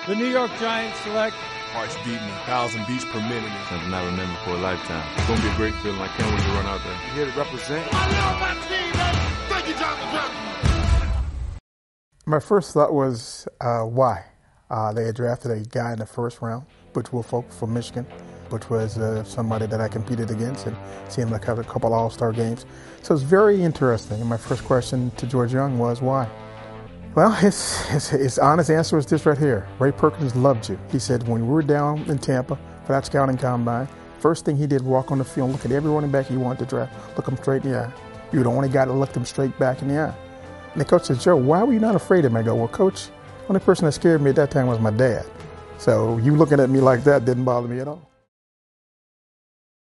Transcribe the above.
The New York Giants select hearts beating 1,000 beats per minute. Something I remember for a lifetime. It's going to be a great feeling. I can't wait to run out there. Here to represent. I love my team, man. Thank you, Jonathan Jackson. My first thought was, why? They had drafted a guy in the first round, Butch Woolfolk from Michigan, which was somebody that I competed against and seen him a couple All-Star games. So it's very interesting. And my first question to George Young was, why? Well, his honest answer was this right here. Ray Perkins loved you. He said when we were down in Tampa for that scouting combine, first thing he did, walk on the field, look at every running back he wanted to draft, look him straight in the eye. You were the only guy that looked him straight back in the eye. And the coach said, Joe, why were you not afraid of him? I go, well, Coach, the only person that scared me at that time was my dad. So you looking at me like that didn't bother me at all.